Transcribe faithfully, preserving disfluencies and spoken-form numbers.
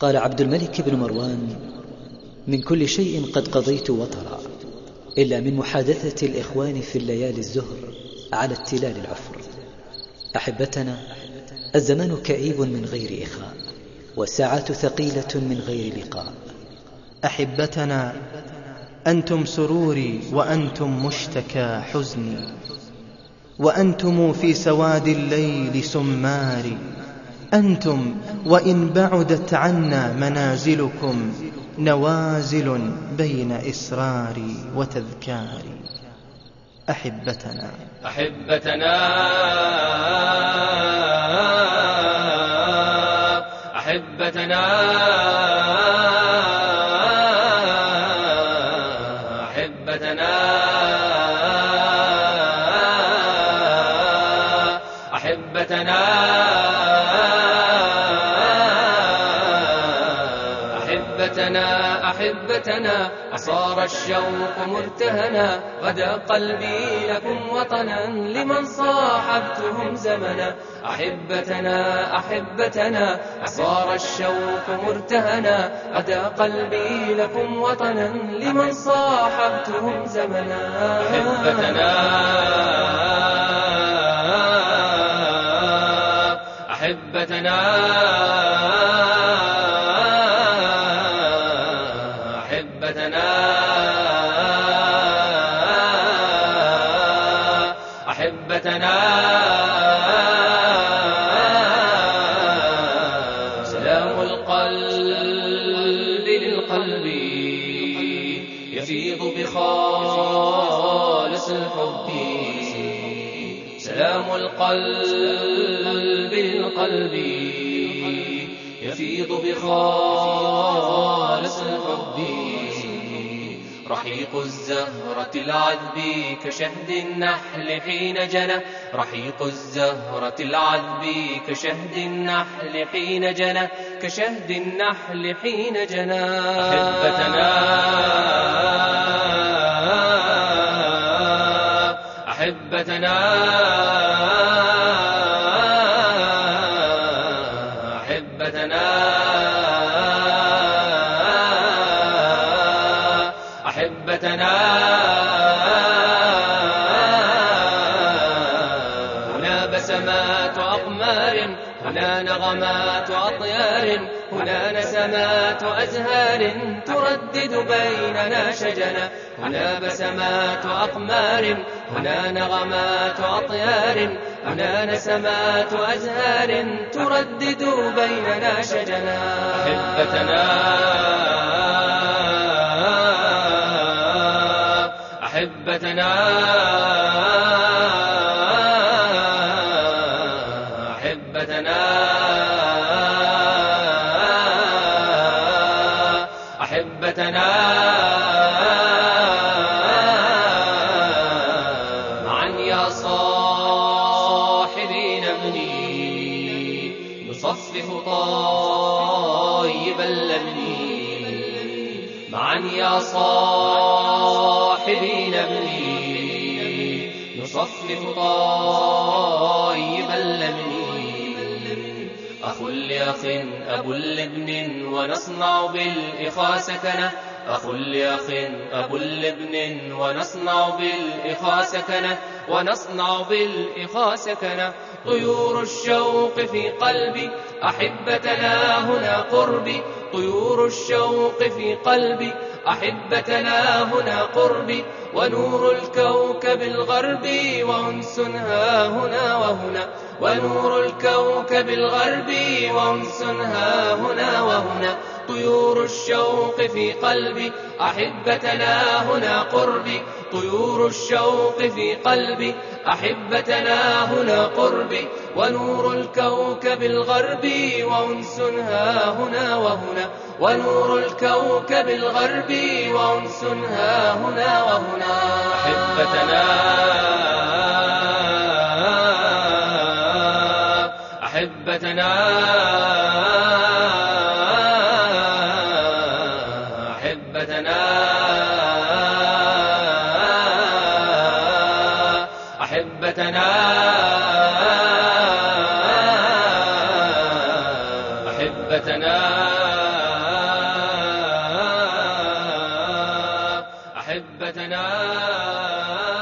قال عبد الملك بن مروان: من كل شيء قد قضيت وطرا، إلا من محادثة الإخوان في الليالي الزهر على التلال العفر. أحبتنا، الزمان كئيب من غير إخاء، والساعات ثقيلة من غير لقاء. أحبتنا، أنتم سروري وأنتم مشتكى حزني، وأنتم في سواد الليل سماري. أنتم وإن بعدت عنا منازلكم نوازل بين إسراري وتذكاري. أحبتنا أحبتنا أحبتنا أحبتنا أحبتنا أحبتنا أحبتنا أصار الشوق مرتهنا، غدا قلبي لكم وطنا لمن صاحبتهم زمنا. أحبتنا أحبتنا أصار الشوق مرتهنا، غدا قلبي لكم وطنا لمن صاحبتهم زمنا. أحبتنا أحبتنا أحبتنا سلام القلب للقلب يفيض بخالص الحب. سلام القلب للقلب يفيض بخالص الحب. رحيق الزهرة العذب كشهد النحل حين جنى، رحيق الزهرة العذب كشهد النحل حين جنى، كشهد النحل حين جنى. أحبتنا أحبتنا أحبتنا أحبتنا هنا بسمات أقمار، هنا نغمات أطيار، هنا نسمات أزهار تردد بيننا شجنا. هنا بسمات أقمار، هنا نغمات أطيار، هنا نسمات أزهار تردد بيننا شجنا. أحبتنا أحبتنا أحبتنا أحبتنا معا يا صاحبي نبني نصفح طيب اللبن. معا يا صاحبي نبني نصفح طيب اللبن. أخ لأخ أبو اللبن ونصنع بالإخاء سكنة، أخ لأخ أبو اللبن ونصنع بالإخاء سكنة، ونصنع بالإخاء سكنة. طيور الشوق في قلبي أحبتنا هنا قربي، طيور الشوق في قلبي أحبتنا هنا قربي. ونور الكوكب الغربي وأنس ها هنا وهنا، ونور الكوكب الغربي وأنس ها هنا وهنا. طيور الشوق في قلبي أحبتنا هنا قربي، طيور الشوق في قلبي أحبتنا هنا قربي. ونور الكوكب الغربي وأنس ها هنا وهنا، ونور الكوكب الغربي وأنس ها هنا وهنا. أحبتنا أحبتنا أحبتنا أحبتنا أحبتنا أحبتنا